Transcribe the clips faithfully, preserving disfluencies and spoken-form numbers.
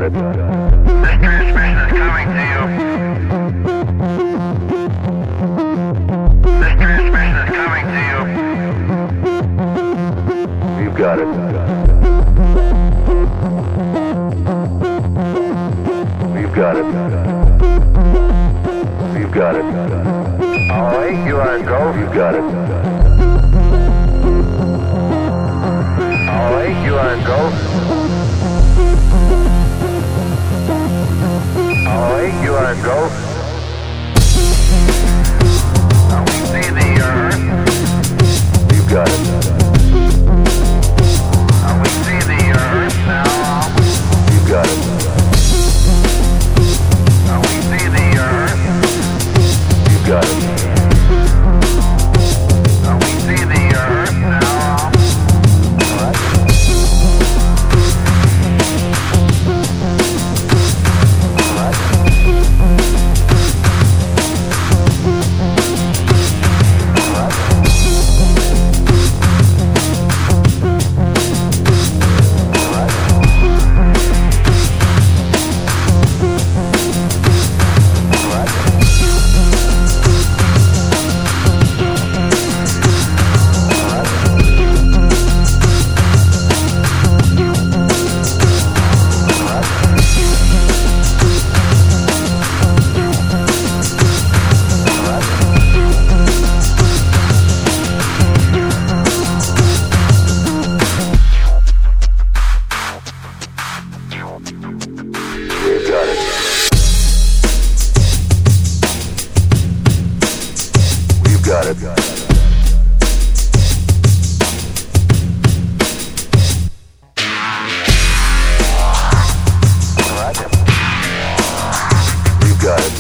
got it. This transmission is coming to you. This transmission is coming to you. We've got it. We've got it. We've got it. All right, you are go. We've got it. All right, you are go. All right, you are go. Now we see the earth. We've got it. Now we see the earth now. We've got it. Now we see the earth. We've got it. Now we see the earth now. All right. All right. Got it. We've got it.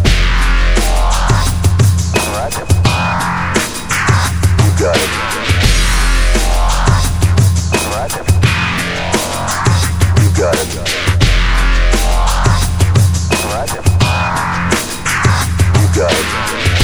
We've got it. We've got it. We've got it.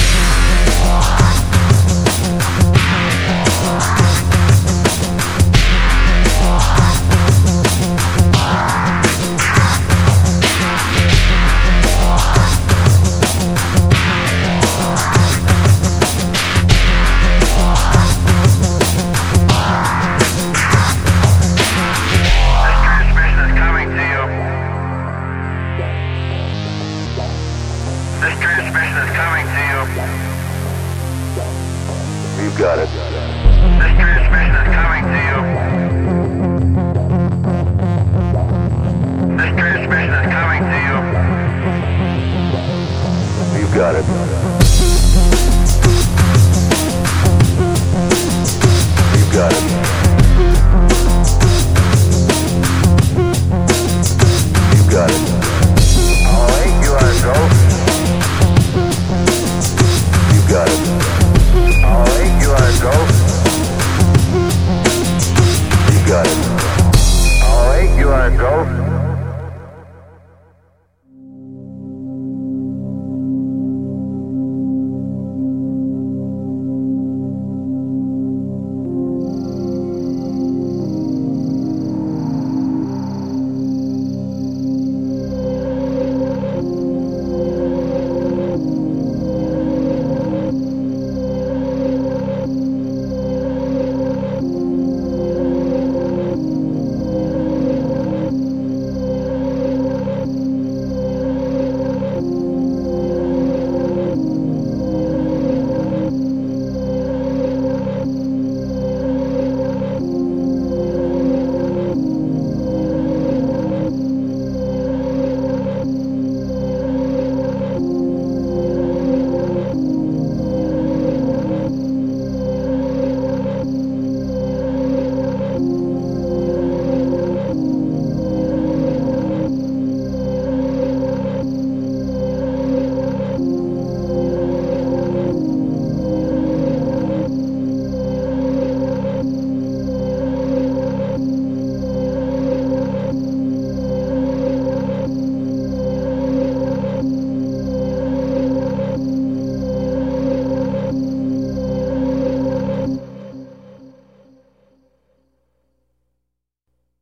This transmission is coming to you. We've got it. This transmission is coming to you. This transmission is coming to you. We've got it. We've got it. We've got it. All right, you are go. We've got it. All right, you are go. We've got it. All right, you are go.